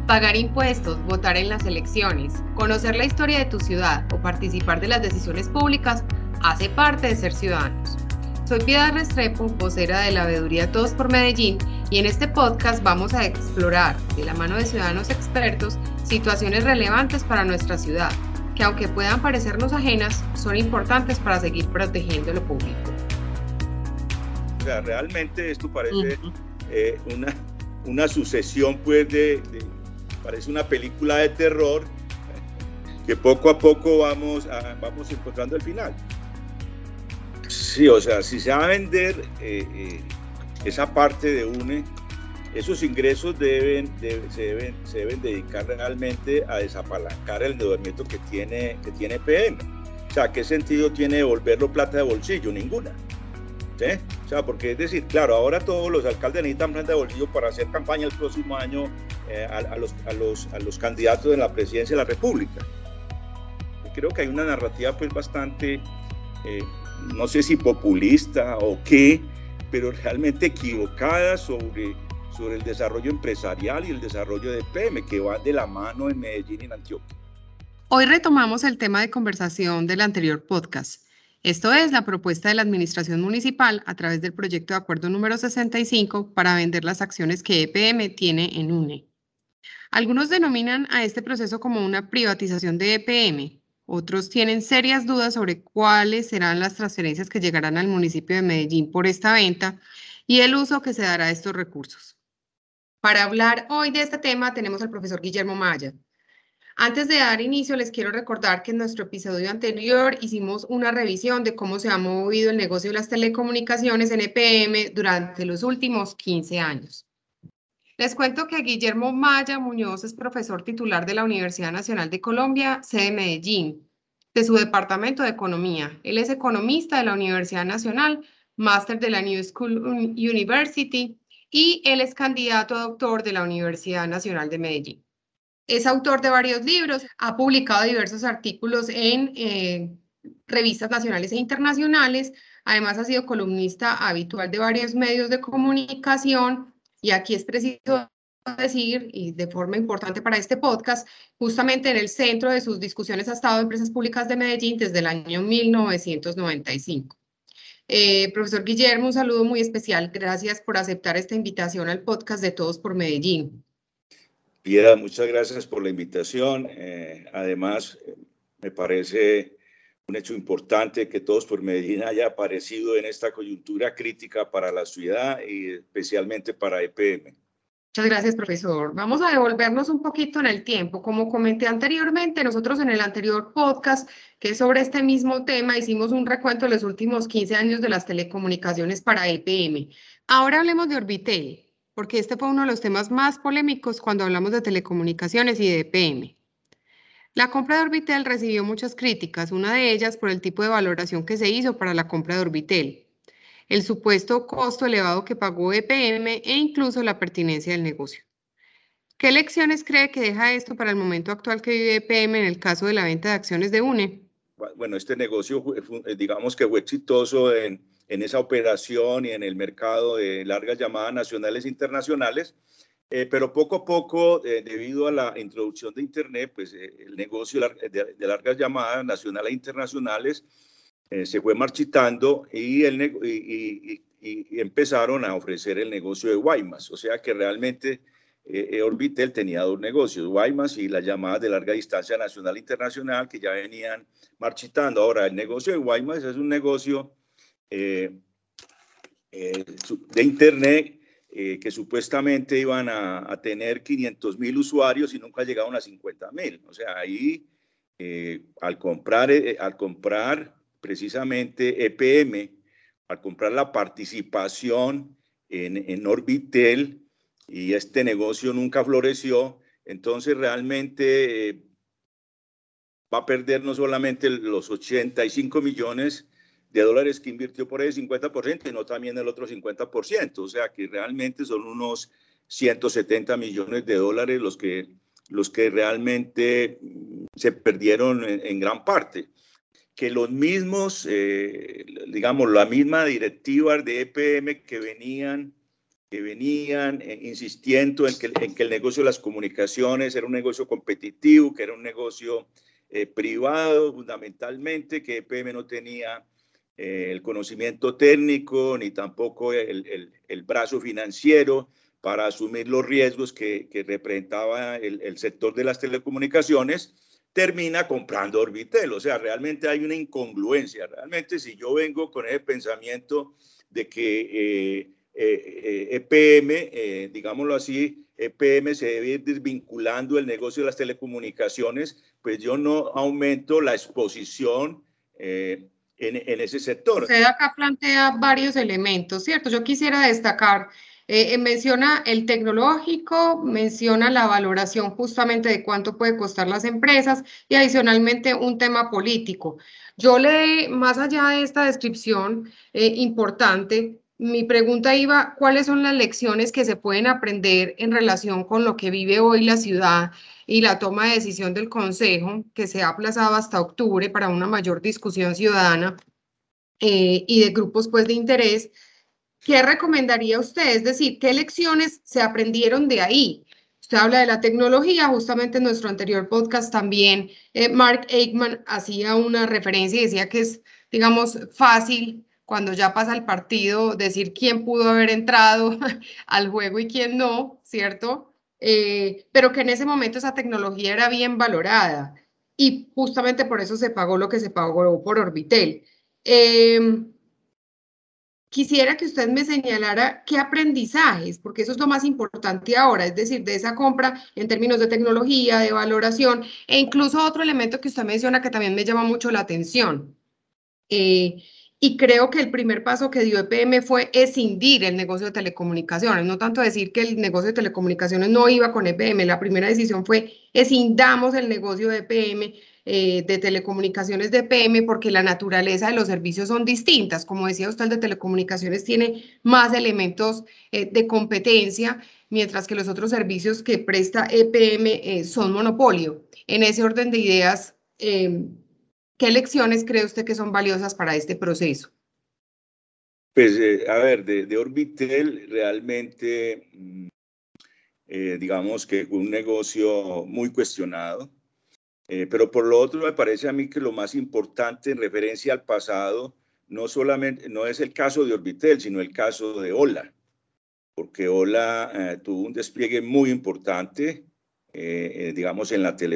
Pagar impuestos, votar en las elecciones, conocer la historia de tu ciudad o participar de las decisiones públicas hace parte de ser ciudadanos. Soy Piedad Restrepo, vocera de la Veeduría Todos por Medellín, y en este podcast vamos a explorar, de la mano de ciudadanos expertos, situaciones relevantes para nuestra ciudad, que aunque puedan parecernos ajenas, son importantes para seguir protegiendo lo público. O sea, realmente esto parece una sucesión, pues, parece una película de terror que poco a poco vamos encontrando el final. Sí, o sea, si se va a vender esa parte de UNE, esos ingresos se deben dedicar realmente a desapalancar el endeudamiento que tiene EPM. O sea, ¿qué sentido tiene devolverlo plata de bolsillo? Ninguna. ¿Sí? O sea, porque es decir, claro, ahora todos los alcaldes necesitan plata de bolsillo para hacer campaña el próximo año a los candidatos de la presidencia de la República. Yo creo que hay una narrativa pues bastante, no sé si populista o qué, pero realmente equivocada sobre el desarrollo empresarial y el desarrollo de EPM, que va de la mano en Medellín y en Antioquia. Hoy retomamos el tema de conversación del anterior podcast. Esto es la propuesta de la Administración Municipal a través del proyecto de acuerdo número 65 para vender las acciones que EPM tiene en UNE. Algunos denominan a este proceso como una privatización de EPM. Otros tienen serias dudas sobre cuáles serán las transferencias que llegarán al municipio de Medellín por esta venta y el uso que se dará de estos recursos. Para hablar hoy de este tema tenemos al profesor Guillermo Maya. Antes de dar inicio, les quiero recordar que en nuestro episodio anterior hicimos una revisión de cómo se ha movido el negocio de las telecomunicaciones en EPM durante los últimos 15 años. Les cuento que Guillermo Maya Muñoz es profesor titular de la Universidad Nacional de Colombia, sede Medellín, de su departamento de Economía. Él es economista de la Universidad Nacional, máster de la New School University, y él es candidato a doctor de la Universidad Nacional de Medellín. Es autor de varios libros, ha publicado diversos artículos en revistas nacionales e internacionales, además ha sido columnista habitual de varios medios de comunicación y aquí es preciso decir, y de forma importante para este podcast, justamente en el centro de sus discusiones ha estado Empresas Públicas de Medellín desde el año 1995. Profesor Guillermo, un saludo muy especial. Gracias por aceptar esta invitación al podcast de Todos por Medellín. Piedad, muchas gracias por la invitación. Además, me parece un hecho importante que Todos por Medellín haya aparecido en esta coyuntura crítica para la ciudad y especialmente para EPM. Muchas gracias, profesor. Vamos a devolvernos un poquito en el tiempo. Como comenté anteriormente, nosotros en el anterior podcast, que es sobre este mismo tema, hicimos un recuento de los últimos 15 años de las telecomunicaciones para EPM. Ahora hablemos de Orbitel, porque este fue uno de los temas más polémicos cuando hablamos de telecomunicaciones y de EPM. La compra de Orbitel recibió muchas críticas, una de ellas por el tipo de valoración que se hizo para la compra de Orbitel, el supuesto costo elevado que pagó EPM e incluso la pertinencia del negocio. ¿Qué lecciones cree que deja esto para el momento actual que vive EPM en el caso de la venta de acciones de UNE? Bueno, este negocio, digamos que fue exitoso en esa operación y en el mercado de largas llamadas nacionales e internacionales, pero poco a poco, debido a la introducción de Internet, pues el negocio de largas llamadas nacionales e internacionales se fue marchitando y empezaron a ofrecer el negocio de Guaymas. O sea que realmente Orbitel tenía dos negocios, Guaymas y las llamadas de larga distancia nacional e internacional, que ya venían marchitando. Ahora, el negocio de Guaymas es un negocio de Internet que supuestamente iban a tener 500,000 usuarios y nunca llegaron a 50,000. O sea, ahí al comprar precisamente EPM, al comprar la participación en Orbitel, y este negocio nunca floreció, entonces realmente va a perder no solamente los 85 millones de dólares que invirtió por ese 50%, sino también el otro 50%, o sea que realmente son unos 170 millones de dólares los que realmente se perdieron en gran parte. Que los mismos, digamos, la misma directiva de EPM que venían que venían insistiendo en que el negocio de las comunicaciones era un negocio competitivo, que era un negocio privado fundamentalmente, que EPM no tenía el conocimiento técnico ni tampoco el brazo financiero para asumir los riesgos que representaba el sector de las telecomunicaciones, termina comprando Orbitel. O sea, realmente hay una incongruencia. Realmente si yo vengo con ese pensamiento de que EPM, digámoslo así, EPM se debe ir desvinculando el negocio de las telecomunicaciones, pues yo no aumento la exposición en ese sector. Usted acá plantea varios elementos, ¿cierto? Yo quisiera destacar, menciona el tecnológico, menciona la valoración justamente de cuánto puede costar las empresas y adicionalmente un tema político. Yo le, más allá de esta descripción importante, mi pregunta iba, ¿cuáles son las lecciones que se pueden aprender en relación con lo que vive hoy la ciudad y la toma de decisión del Consejo, que se ha aplazado hasta octubre para una mayor discusión ciudadana? Y de grupos pues de interés, ¿qué recomendaría usted? Es decir, ¿qué lecciones se aprendieron de ahí? Usted habla de la tecnología, justamente en nuestro anterior podcast también Mark Aikman hacía una referencia y decía que es, digamos, fácil cuando ya pasa el partido decir quién pudo haber entrado al juego y quién no, ¿cierto? Pero que en ese momento esa tecnología era bien valorada y justamente por eso se pagó lo que se pagó por Orbitel. Quisiera que usted me señalara qué aprendizajes, porque eso es lo más importante ahora, es decir, de esa compra en términos de tecnología, de valoración, e incluso otro elemento que usted menciona que también me llama mucho la atención. Y creo que el primer paso que dio EPM fue escindir el negocio de telecomunicaciones, no tanto decir que el negocio de telecomunicaciones no iba con EPM, la primera decisión fue escindamos el negocio de EPM, de telecomunicaciones de EPM, porque la naturaleza de los servicios son distintas. Como decía usted, el de telecomunicaciones tiene más elementos de competencia, mientras que los otros servicios que presta EPM son monopolio. En ese orden de ideas, ¿qué lecciones cree usted que son valiosas para este proceso? Pues, a ver, de Orbitel realmente, digamos que fue un negocio muy cuestionado, pero por lo otro me parece a mí que lo más importante en referencia al pasado no solamente, no es el caso de Orbitel, sino el caso de Ola, porque Ola tuvo un despliegue muy importante, digamos,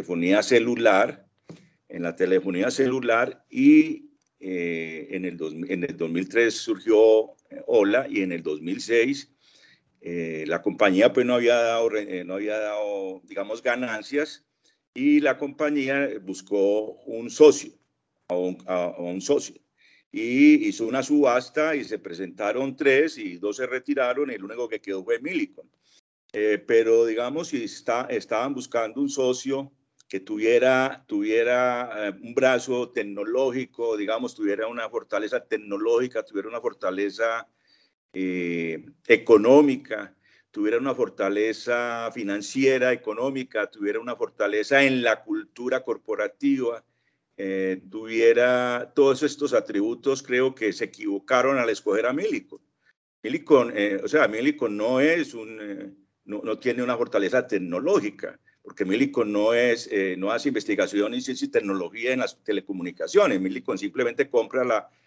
en la telefonía celular y en el 2003 surgió Ola y en el 2006 la compañía pues no había dado, digamos, ganancias y la compañía buscó un socio, a un socio. Y hizo una subasta y se presentaron 3 y 2 se retiraron y el único que quedó fue Millicom. Pero digamos, si estaban buscando un socio que tuviera un brazo tecnológico, digamos, tuviera una fortaleza tecnológica, tuviera una fortaleza económica, tuviera una fortaleza financiera, económica, tuviera una fortaleza en la cultura corporativa, tuviera todos estos atributos, creo que se equivocaron al escoger a Millicom. Millicom no es no tiene una fortaleza tecnológica, porque Millicom no hace investigación y ciencia y tecnología en las telecomunicaciones. Millicom simplemente compra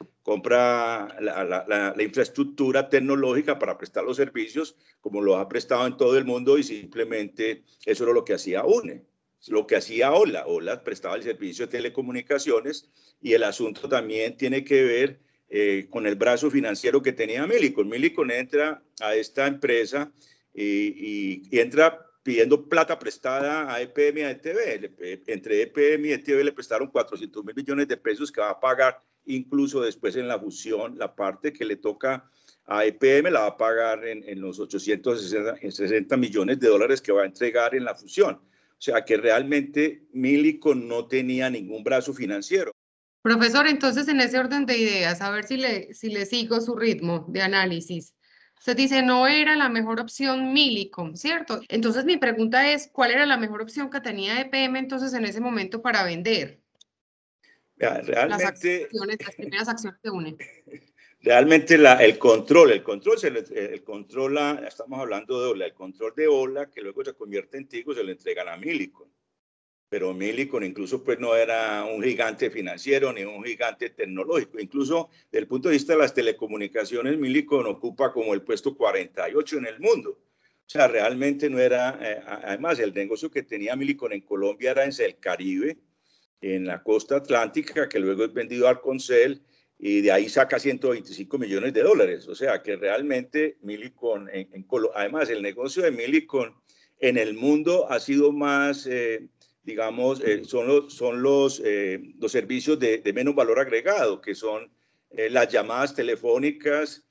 la infraestructura tecnológica para prestar los servicios, como lo ha prestado en todo el mundo, y simplemente eso era lo que hacía UNE. Lo que hacía Ola. Ola prestaba el servicio de telecomunicaciones y el asunto también tiene que ver con el brazo financiero que tenía Millicom. Millicom entra a esta empresa y entra pidiendo plata prestada a EPM y a ETV. Entre EPM y ETV le prestaron 400 mil millones de pesos que va a pagar incluso después en la fusión. La parte que le toca a EPM la va a pagar en los 860 millones de dólares que va a entregar en la fusión. O sea que realmente Millicom no tenía ningún brazo financiero. Profesor, entonces en ese orden de ideas, a ver si le sigo su ritmo de análisis. Usted dice, no era la mejor opción Millicom, ¿cierto? Entonces mi pregunta es, ¿cuál era la mejor opción que tenía EPM entonces en ese momento para vender Realmente, las primeras acciones de UNE? Realmente el control, estamos hablando de Ola, el control de Ola, que luego se convierte en Tigo, se lo entregan a Millicom. Pero Millicom incluso pues no era un gigante financiero ni un gigante tecnológico. Incluso desde el punto de vista de las telecomunicaciones, Millicom ocupa como el puesto 48 en el mundo. O sea, realmente no era, además el negocio que tenía Millicom en Colombia era en el Caribe, en la costa atlántica, que luego es vendido al Concel, y de ahí saca 125 millones de dólares. O sea, que realmente Millicom, además el negocio de Millicom en el mundo ha sido más, digamos, son los servicios de menos valor agregado, que son las llamadas telefónicas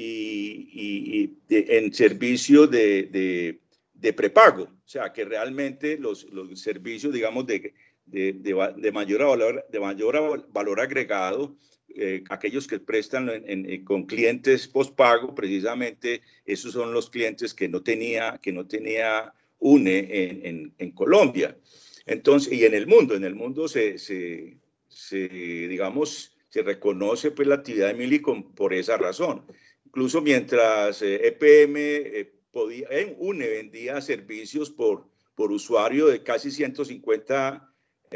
en servicio de prepago. O sea, que realmente los servicios, digamos, de mayor valor agregado, aquellos que prestan con clientes postpago, precisamente esos son los clientes que no tenía UNE en Colombia. Entonces, y en el mundo digamos, se reconoce pues la actividad de Millicom por esa razón. Incluso mientras EPM UNE vendía servicios por usuario de casi 150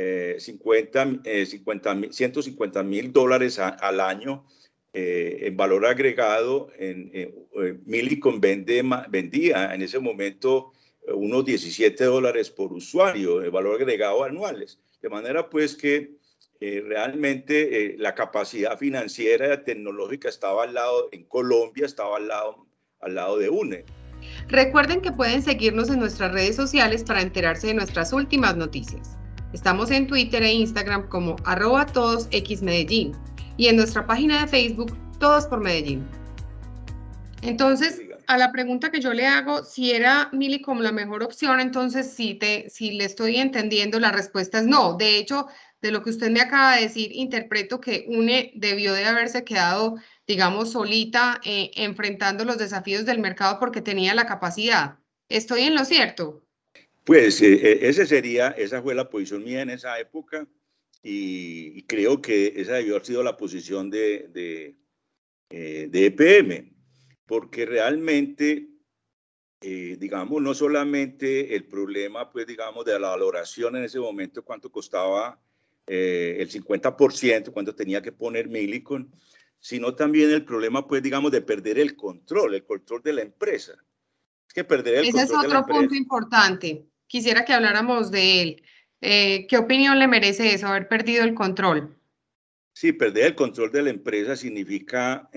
$150,000 al año en valor agregado. Millicom vendía en ese momento unos $17 por usuario de valor agregado anuales. De manera pues que realmente la capacidad financiera y tecnológica estaba al lado, en Colombia estaba al lado de UNE. Recuerden que pueden seguirnos en nuestras redes sociales para enterarse de nuestras últimas noticias. Estamos en Twitter e Instagram como @todosxmedellín y en nuestra página de Facebook Todos por Medellín. Entonces, a la pregunta que yo le hago, si era Millicom la mejor opción, entonces si le estoy entendiendo, la respuesta es no. De hecho, de lo que usted me acaba de decir, interpreto que UNE debió de haberse quedado, digamos, solita enfrentando los desafíos del mercado porque tenía la capacidad. ¿Estoy en lo cierto? Pues esa fue la posición mía en esa época y creo que esa debió haber sido la posición de EPM, porque realmente, digamos, no solamente el problema, pues, digamos, de la valoración en ese momento, cuánto costaba el 50%, cuánto tenía que poner Millicom, sino también el problema, pues, digamos, de perder el control de la empresa. Es que perder el Ese es control de la otro punto empresa. importante. Quisiera que habláramos de él. ¿Qué opinión le merece eso, haber perdido el control? Sí, perder el control de la empresa significa,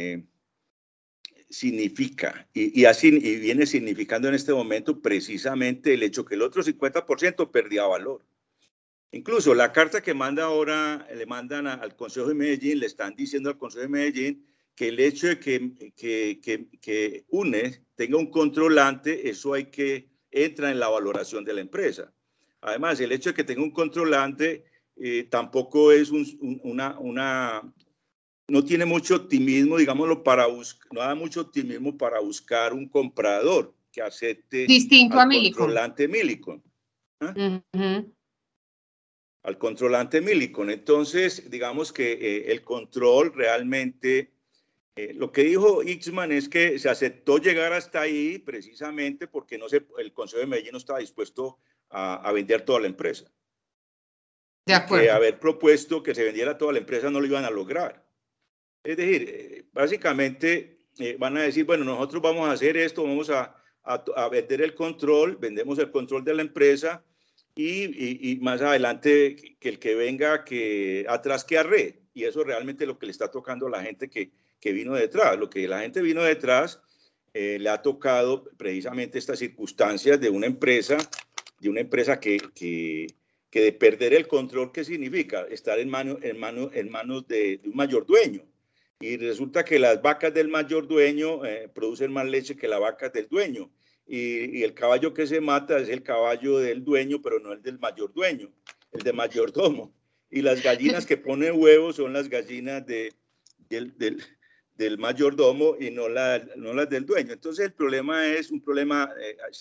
y viene significando en este momento precisamente el hecho que el otro 50% perdía valor. Incluso la carta que manda ahora, le mandan al Consejo de Medellín, le están diciendo al Consejo de Medellín que el hecho de que UNE tenga un controlante, eso entra en la valoración de la empresa. Además, el hecho de que tenga un controlante tampoco es no tiene mucho optimismo, digámoslo, no da mucho optimismo para buscar un comprador que acepte Distinto a al Millicom. controlante Millicom. Ujú. Al controlante Millicom. Entonces, digamos que el control realmente, lo que dijo Ixman es que se aceptó llegar hasta ahí precisamente porque el Consejo de Medellín no estaba dispuesto a vender toda la empresa. De y que acuerdo. haber propuesto que se vendiera toda la empresa no lo iban a lograr. Es decir, básicamente van a decir, bueno, nosotros vamos a hacer esto, vamos a vender el control, vendemos el control de la empresa y más adelante que el que venga atrás que arre. Y eso realmente es lo que le está tocando a la gente que vino detrás. Lo que la gente vino detrás le ha tocado precisamente estas circunstancias de una empresa que de perder el control, ¿qué significa? Estar en manos de un mayor dueño. Y resulta que las vacas del mayor dueño producen más leche que las vacas del dueño. Y el caballo que se mata es el caballo del dueño, pero no el del mayor dueño, el de mayordomo. Y las gallinas que ponen huevos son las gallinas del mayordomo y no las del dueño. Entonces el problema es un problema,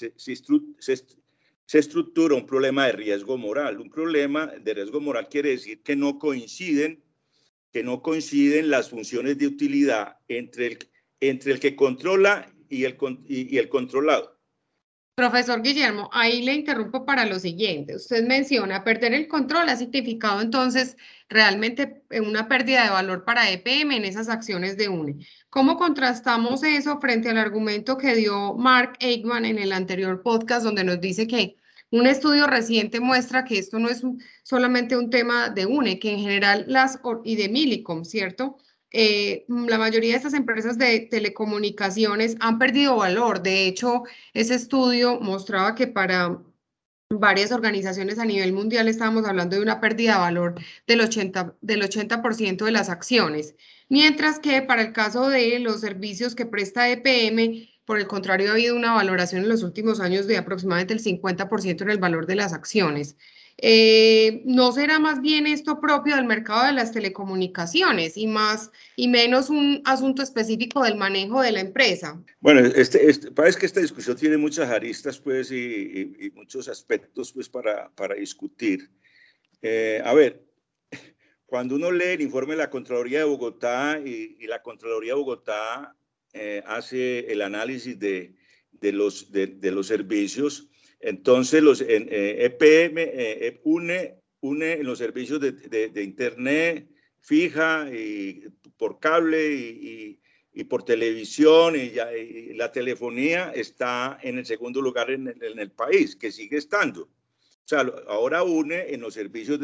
se estructura un problema de riesgo moral. Un problema de riesgo moral quiere decir que no coinciden que no coinciden las funciones de utilidad entre el que controla y el controlado. Profesor Guillermo, ahí le interrumpo para lo siguiente. Usted menciona perder el control ha significado entonces realmente una pérdida de valor para EPM en esas acciones de UNE. ¿Cómo contrastamos eso frente al argumento que dio Mark Aikman en el anterior podcast, donde nos dice que un estudio reciente muestra que esto no es solamente un tema de UNE, que en general y de Millicom, ¿cierto? La mayoría de estas empresas de telecomunicaciones han perdido valor. De hecho, ese estudio mostraba que para varias organizaciones a nivel mundial estábamos hablando de una pérdida de valor del 80% de las acciones, mientras que para el caso de los servicios que presta EPM, por el contrario, ha habido una valoración en los últimos años de aproximadamente el 50% en el valor de las acciones. ¿No será más bien esto propio del mercado de las telecomunicaciones y menos un asunto específico del manejo de la empresa? Bueno, parece que esta discusión tiene muchas aristas, pues, y muchos aspectos, pues, para discutir. A ver, cuando uno lee el informe de la Contraloría de Bogotá y la Contraloría de Bogotá hace el análisis de los servicios, entonces EPM une en los servicios de Internet fija y por cable y por televisión y la telefonía está en el segundo lugar en el país, que sigue estando. O sea, ahora une en los servicios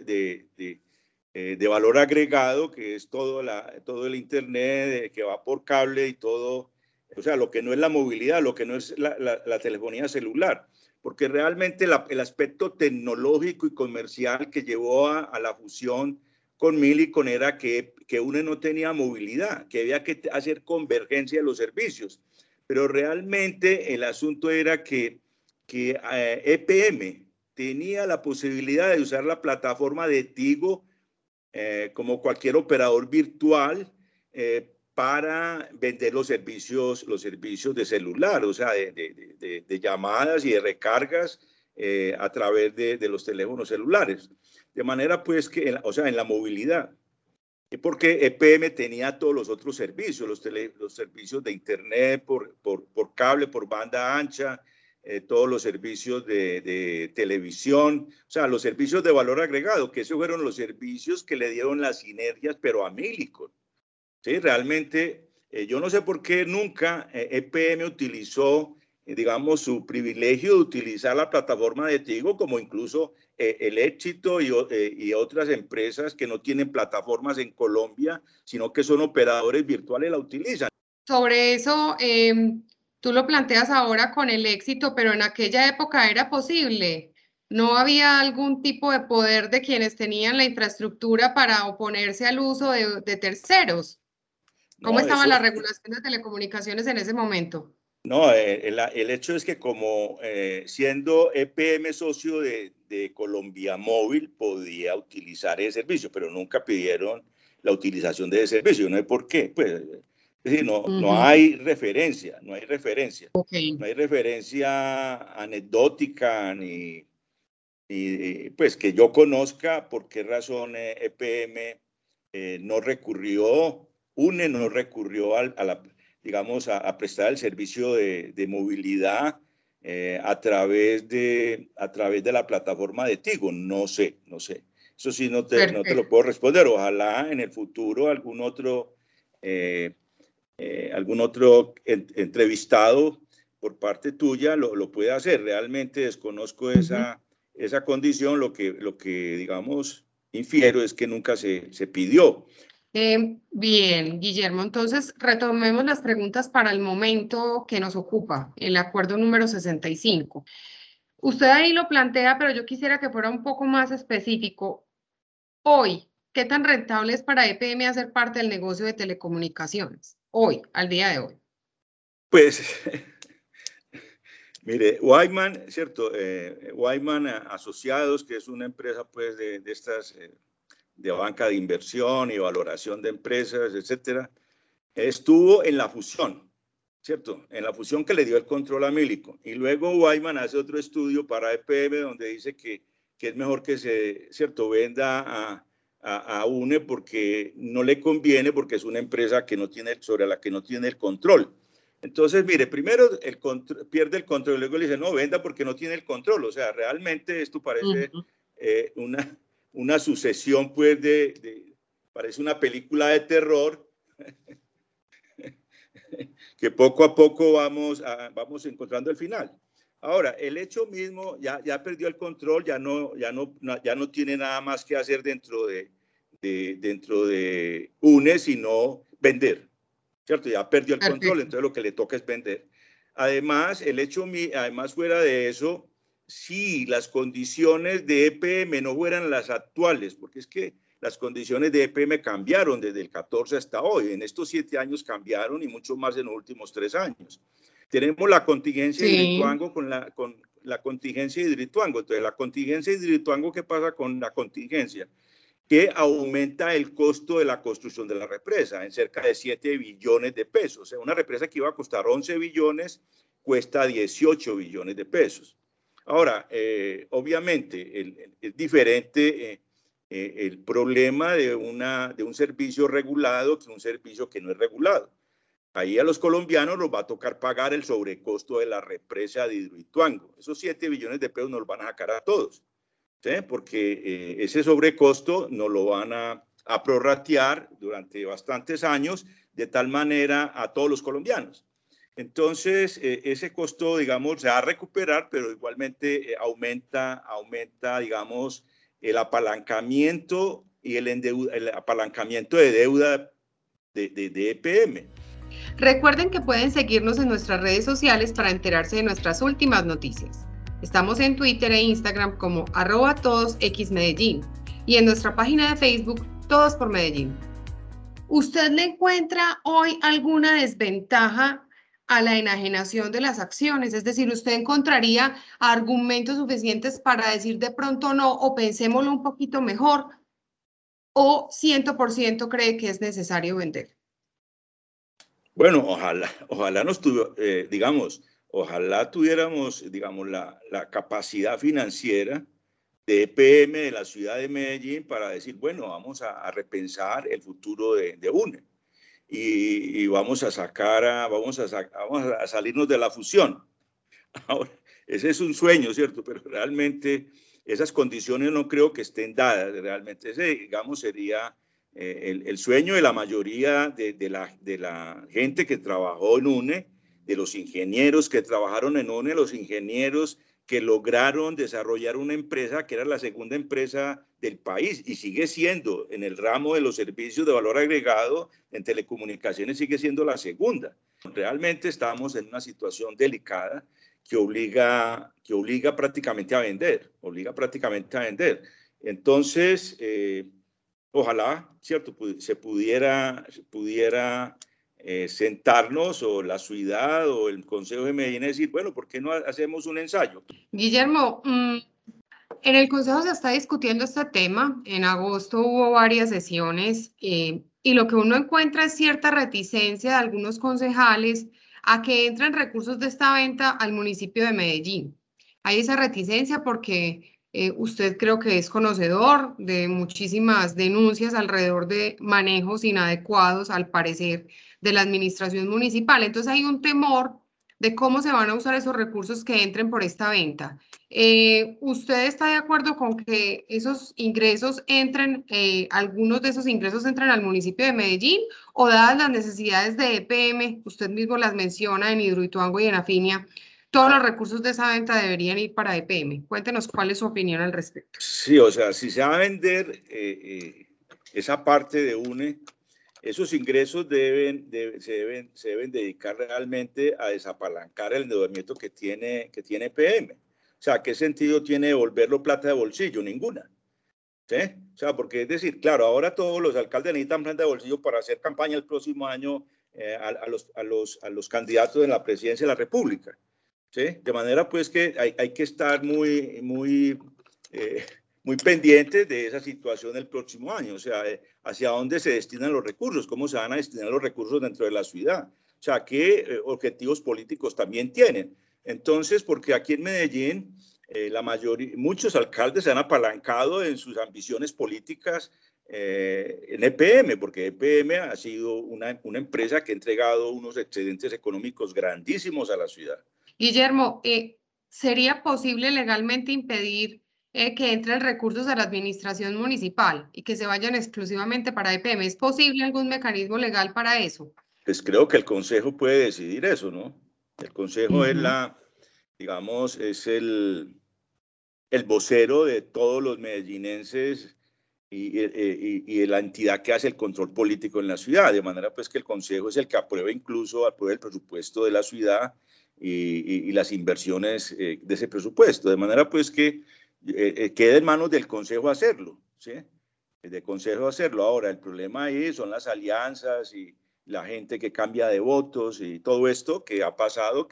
de valor agregado, que es todo el Internet que va por cable y todo, o sea, lo que no es la movilidad, lo que no es la telefonía celular, porque realmente el aspecto tecnológico y comercial que llevó a la fusión con Millicom era que UNE no tenía movilidad, que había que hacer convergencia de los servicios, pero realmente el asunto era que EPM tenía la posibilidad de usar la plataforma de Tigo como cualquier operador virtual para vender los servicios de celular, o sea, de llamadas y de recargas a través de los teléfonos celulares. De manera pues que, o sea, en la movilidad. Porque EPM tenía todos los otros servicios, los servicios de Internet por cable, por banda ancha, todos los servicios de televisión, o sea, los servicios de valor agregado, que esos fueron los servicios que le dieron las sinergias, pero a Millicom. ¿Sí? Realmente, yo no sé por qué nunca EPM utilizó, digamos, su privilegio de utilizar la plataforma de Tigo, como incluso el Éxito y otras empresas que no tienen plataformas en Colombia, sino que son operadores virtuales, la utilizan. Sobre eso, tú lo planteas ahora con el Éxito, pero en aquella época era posible. ¿No había algún tipo de poder de quienes tenían la infraestructura para oponerse al uso de terceros? ¿Cómo No, estaba la regulación de telecomunicaciones en ese momento? No, el hecho es que como siendo EPM socio de Colombia Móvil podía utilizar ese servicio, pero nunca pidieron la utilización de ese servicio. No hay por qué. Pues, es decir, no hay referencia, no hay referencia. Okay. No hay referencia anecdótica ni pues que yo conozca por qué razón EPM no recurrió, UNE no recurrió digamos, a prestar el servicio de movilidad a través de la plataforma de Tigo. No sé. Eso sí no te lo puedo responder. Ojalá en el futuro algún otro entrevistado por parte tuya lo pueda hacer. Realmente desconozco esa condición. Lo que digamos, infiero es que nunca se pidió. Bien, Guillermo, entonces retomemos las preguntas para el momento que nos ocupa, el acuerdo número 65. Usted ahí lo plantea, pero yo quisiera que fuera un poco más específico. Hoy, ¿qué tan rentable es para EPM hacer parte del negocio de telecomunicaciones? Hoy, al día de hoy. Pues, mire, Wyman, ¿cierto? Wyman Asociados, que es una empresa pues de estas de banca de inversión y valoración de empresas, etcétera, estuvo en la fusión, ¿cierto? En la fusión que le dio el control a Millicom. Y luego Wyman hace otro estudio para EPM donde dice que es mejor que se, ¿cierto?, venda a UNE porque no le conviene, porque es una empresa que no tiene, sobre la que no tiene el control. Entonces, mire, primero pierde el control, luego le dice, no, venda porque no tiene el control. O sea, realmente esto parece una sucesión, pues, parece una película de terror que poco a poco vamos encontrando el final. Ahora, el hecho mismo ya perdió el control, ya no tiene nada más que hacer dentro de UNE, sino vender, ¿cierto? Ya perdió el control, entonces lo que le toca es vender. Además, además fuera de eso, si las condiciones de EPM no fueran las actuales, porque es que las condiciones de EPM cambiaron desde el 14 hasta hoy. En estos 7 años cambiaron y mucho más en los últimos 3 años. Tenemos la contingencia de Hidroituango con la contingencia de Hidroituango. Entonces, la contingencia de Hidroituango, ¿qué pasa con la contingencia? Que aumenta el costo de la construcción de la represa en cerca de 7 billones de pesos. O sea, una represa que iba a costar 11 billones cuesta 18 billones de pesos. Ahora, obviamente, es diferente el problema de un servicio regulado que un servicio que no es regulado. Ahí a los colombianos nos va a tocar pagar el sobrecosto de la represa de Hidroituango. Esos 7 billones de pesos nos los van a sacar a todos, ¿sí? Porque ese sobrecosto nos lo van a prorratear durante bastantes años, de tal manera a todos los colombianos. Entonces, ese costo, digamos, se va a recuperar, pero igualmente aumenta, digamos, el apalancamiento y el apalancamiento de deuda de EPM. Recuerden que pueden seguirnos en nuestras redes sociales para enterarse de nuestras últimas noticias. Estamos en Twitter e Instagram como @todosxmedellín y en nuestra página de Facebook Todos por Medellín. ¿Usted le encuentra hoy alguna desventaja a la enajenación de las acciones? Es decir, ¿usted encontraría argumentos suficientes para decir de pronto no o pensémoslo un poquito mejor? ¿O 100% cree que es necesario vender? Bueno, ojalá ojalá tuviéramos, digamos, la capacidad financiera de EPM de la ciudad de Medellín para decir, bueno, vamos a repensar el futuro de UNE y vamos a salirnos de la fusión. Ahora, ese es un sueño, ¿cierto? Pero realmente esas condiciones no creo que estén dadas. Realmente ese, digamos, sería el sueño de la mayoría de la gente que trabajó en UNE, de los ingenieros que trabajaron en UNE, los ingenieros que lograron desarrollar una empresa que era la segunda empresa del país y sigue siendo en el ramo de los servicios de valor agregado en telecomunicaciones, sigue siendo la segunda. Realmente estamos en una situación delicada que obliga prácticamente a vender, Entonces, ojalá, ¿cierto? Se pudiera sentarnos o la ciudad o el Consejo de Medellín y decir, bueno, ¿por qué no hacemos un ensayo? Guillermo, en el Consejo se está discutiendo este tema. En agosto hubo varias sesiones y lo que uno encuentra es cierta reticencia de algunos concejales a que entren recursos de esta venta al municipio de Medellín. Hay esa reticencia porque usted creo que es conocedor de muchísimas denuncias alrededor de manejos inadecuados, al parecer, de la administración municipal. Entonces hay un temor de cómo se van a usar esos recursos que entren por esta venta. ¿Usted está de acuerdo con que esos ingresos entren, algunos de esos ingresos entren al municipio de Medellín o dadas las necesidades de EPM, usted mismo las menciona en Hidroituango y en Afinia, todos los recursos de esa venta deberían ir para EPM? Cuéntenos cuál es su opinión al respecto. Sí, o sea, si se va a vender esa parte de UNE, esos ingresos se deben dedicar realmente a desapalancar el endeudamiento que tiene EPM. O sea, ¿qué sentido tiene devolverlo plata de bolsillo? Ninguna. ¿Sí? O sea, porque es decir, claro, ahora todos los alcaldes necesitan plata de bolsillo para hacer campaña el próximo año a los candidatos en la presidencia de la República. ¿Sí? De manera pues que hay que estar muy pendientes de esa situación el próximo año. O sea, hacia dónde se destinan los recursos, cómo se van a destinar los recursos dentro de la ciudad. O sea, qué objetivos políticos también tienen. Entonces, porque aquí en Medellín muchos alcaldes se han apalancado en sus ambiciones políticas en EPM, porque EPM ha sido una empresa que ha entregado unos excedentes económicos grandísimos a la ciudad. Guillermo, ¿sería posible legalmente impedir que entren recursos a la administración municipal y que se vayan exclusivamente para EPM? ¿Es posible algún mecanismo legal para eso? Pues creo que el Consejo puede decidir eso, ¿no? El Consejo es digamos, es el vocero de todos los medellinenses y la entidad que hace el control político en la ciudad, de manera pues que el Consejo es el que aprueba el presupuesto de la ciudad y las inversiones de ese presupuesto, de manera pues que queda en manos del Consejo hacerlo, ¿sí? Del Consejo hacerlo. Ahora, el problema ahí son las alianzas y la gente que cambia de votos y todo esto que ha pasado,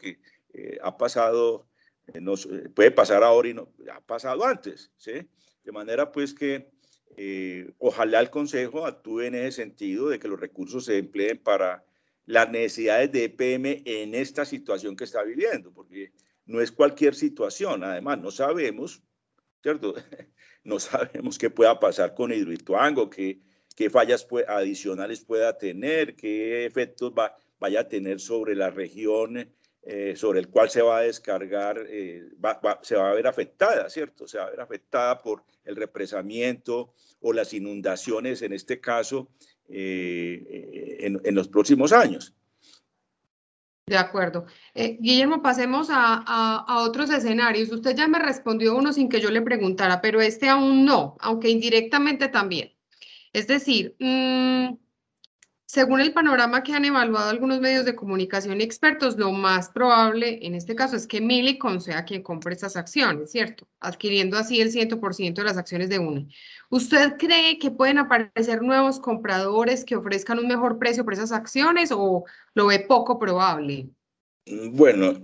puede pasar ahora y no ha pasado antes, ¿sí? De manera pues que ojalá el Consejo actúe en ese sentido de que los recursos se empleen para las necesidades de EPM en esta situación que está viviendo, porque no es cualquier situación. Además, no sabemos, ¿cierto? No sabemos qué pueda pasar con Hidroituango, qué fallas adicionales pueda tener, qué efectos vaya a tener sobre la región sobre el cual se va a descargar, se va a ver afectada, ¿cierto? Se va a ver afectada por el represamiento o las inundaciones, en este caso, en los próximos años. De acuerdo. Guillermo, pasemos a otros escenarios. Usted ya me respondió uno sin que yo le preguntara, pero este aún no, aunque indirectamente también. Es decir, según el panorama que han evaluado algunos medios de comunicación y expertos, lo más probable en este caso es que Millicom sea quien compre estas acciones, ¿cierto? Adquiriendo así el 100% de las acciones de UNE. ¿Usted cree que pueden aparecer nuevos compradores que ofrezcan un mejor precio por esas acciones o lo ve poco probable? Bueno,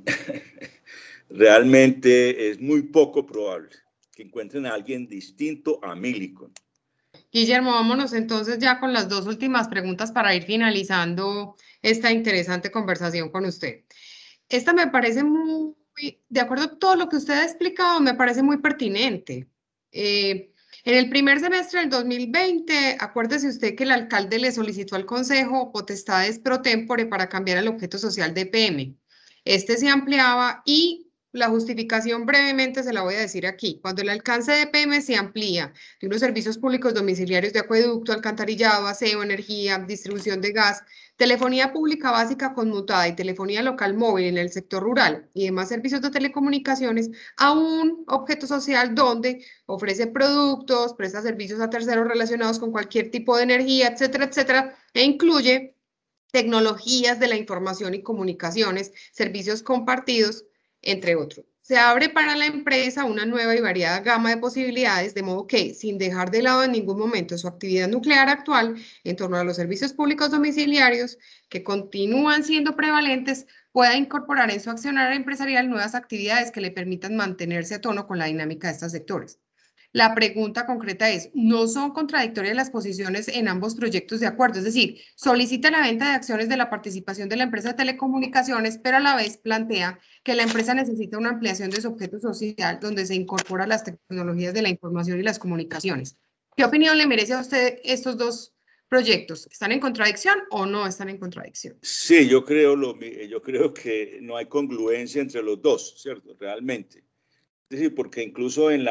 realmente es muy poco probable que encuentren a alguien distinto a Millicom. Guillermo, vámonos entonces ya con las dos últimas preguntas para ir finalizando esta interesante conversación con usted. Esta me parece muy, de acuerdo a todo lo que usted ha explicado, me parece muy pertinente. En el primer semestre del 2020, acuérdese usted que el alcalde le solicitó al Consejo potestades pro tempore para cambiar el objeto social de EPM. Este se ampliaba y la justificación brevemente se la voy a decir aquí. Cuando el alcance de EPM se amplía de unos servicios públicos domiciliarios de acueducto, alcantarillado, aseo, energía, distribución de gas, telefonía pública básica conmutada y telefonía local móvil en el sector rural y demás servicios de telecomunicaciones a un objeto social donde ofrece productos, presta servicios a terceros relacionados con cualquier tipo de energía, etcétera, etcétera, e incluye tecnologías de la información y comunicaciones, servicios compartidos, entre otros. Se abre para la empresa una nueva y variada gama de posibilidades, de modo que, sin dejar de lado en ningún momento su actividad nuclear actual en torno a los servicios públicos domiciliarios, que continúan siendo prevalentes, pueda incorporar en su accionario empresarial nuevas actividades que le permitan mantenerse a tono con la dinámica de estos sectores. La pregunta concreta es, ¿no son contradictorias las posiciones en ambos proyectos de acuerdo? Es decir, solicita la venta de acciones de la participación de la empresa de telecomunicaciones, pero a la vez plantea que la empresa necesita una ampliación de su objeto social donde se incorporan las tecnologías de la información y las comunicaciones. ¿Qué opinión le merece a usted estos dos proyectos? ¿Están en contradicción o no están en contradicción? Sí, yo creo que no hay congruencia entre los dos, ¿cierto? Realmente. Es decir, porque incluso en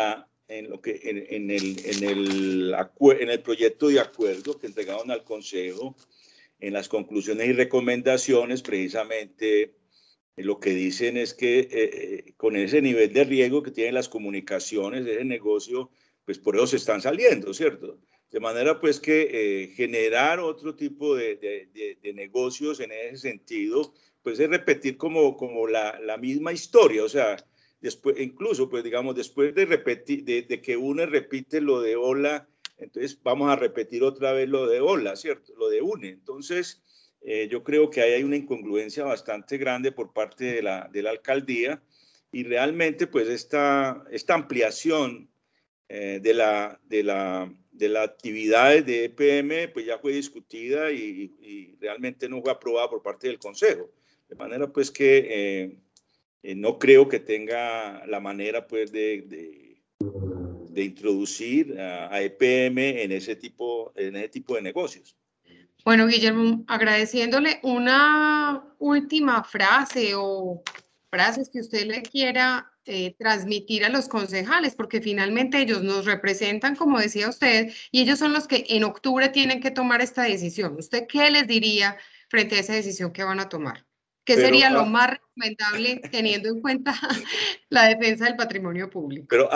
el proyecto de acuerdo que entregaron al Consejo, en las conclusiones y recomendaciones, precisamente lo que dicen es que con ese nivel de riesgo que tienen las comunicaciones, ese negocio, pues por eso se están saliendo, ¿cierto? De manera pues que generar otro tipo de negocios en ese sentido, pues es repetir como la misma historia, o sea, después, incluso pues digamos, después de repetir, de que UNE repite lo de Hola, entonces vamos a repetir otra vez lo de Hola, ¿cierto? Lo de UNE. Entonces, yo creo que ahí hay una incongruencia bastante grande por parte de la alcaldía y realmente pues esta ampliación de la actividad de EPM pues ya fue discutida y realmente no fue aprobada por parte del Consejo. De manera pues que no creo que tenga la manera pues de introducir a EPM en ese tipo en ese tipo de negocios. Bueno, Guillermo, agradeciéndole una última frase o frases que usted le quiera transmitir a los concejales, porque finalmente ellos nos representan, como decía usted, y ellos son los que en octubre tienen que tomar esta decisión. ¿Usted qué les diría frente a esa decisión que van a tomar? ¿Qué sería lo más recomendable teniendo en cuenta la defensa del patrimonio público? Pero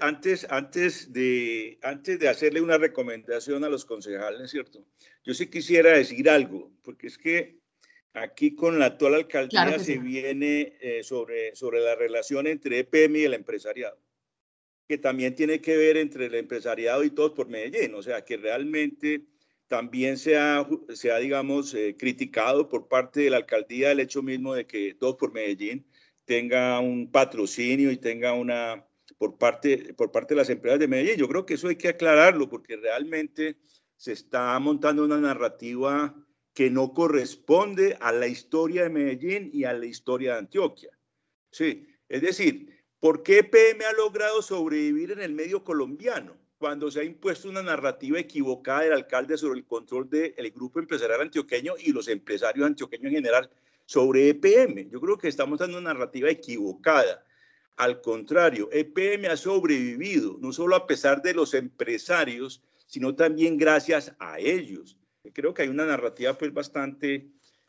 antes de hacerle una recomendación a los concejales, ¿cierto? Yo sí quisiera decir algo, porque es que aquí con la actual alcaldía Claro que sí. viene sobre la relación entre EPM y el empresariado, que también tiene que ver entre el empresariado y Todos por Medellín, o sea, que realmente también se ha digamos, criticado por parte de la alcaldía el hecho mismo de que Todos por Medellín tenga un patrocinio y tenga una, por parte de las empresas de Medellín. Yo creo que eso hay que aclararlo, porque realmente se está montando una narrativa que no corresponde a la historia de Medellín y a la historia de Antioquia. Sí, es decir, ¿por qué EPM ha logrado sobrevivir en el medio colombiano cuando se ha impuesto una narrativa equivocada del alcalde sobre el control del grupo empresarial antioqueño y los empresarios antioqueños en general sobre EPM? Yo creo que estamos dando una narrativa equivocada. Al contrario, EPM ha sobrevivido, no solo a pesar de los empresarios, sino también gracias a ellos. Creo que hay una narrativa pues bastante,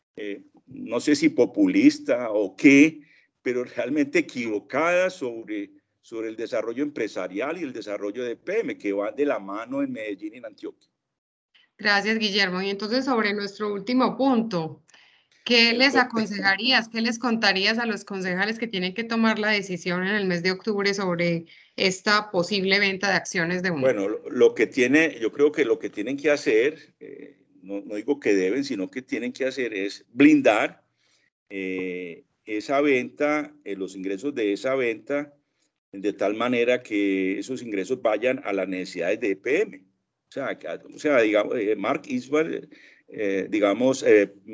no sé si populista o qué, pero realmente equivocada sobre el desarrollo empresarial y el desarrollo de EPM, que van de la mano en Medellín y en Antioquia. Gracias, Guillermo. Y entonces, sobre nuestro último punto, ¿qué les aconsejarías, qué les contarías a los concejales que tienen que tomar la decisión en el mes de octubre sobre esta posible venta de acciones de UNE? Bueno, yo creo que lo que tienen que hacer, no digo que deben, sino que tienen que hacer es blindar esa venta, los ingresos de esa venta, de tal manera que esos ingresos vayan a las necesidades de EPM. O sea digamos, Mark Isbal, digamos,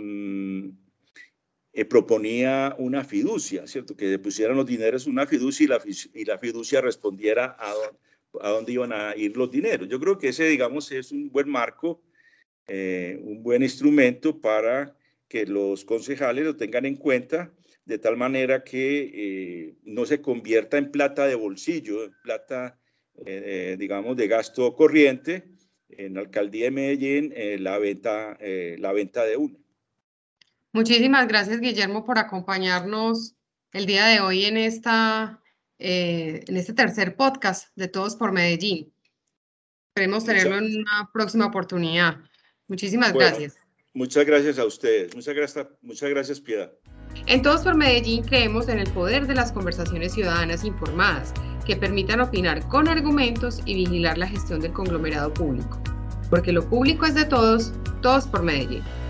proponía una fiducia, ¿cierto? Que pusieran los dineros en una fiducia y la fiducia respondiera a dónde iban a ir los dineros. Yo creo que ese, digamos, es un buen marco, un buen instrumento para que los concejales lo tengan en cuenta, de tal manera que no se convierta en plata de bolsillo, en plata, digamos, de gasto corriente, en la alcaldía de Medellín, la venta de UNE. Muchísimas gracias, Guillermo, por acompañarnos el día de hoy en este tercer podcast de Todos por Medellín. Esperemos tenerlo en una próxima oportunidad. Muchísimas gracias. Muchas gracias a ustedes. Muchas gracias, Piedad. En Todos por Medellín creemos en el poder de las conversaciones ciudadanas informadas que permitan opinar con argumentos y vigilar la gestión del conglomerado público. Porque lo público es de todos, Todos por Medellín.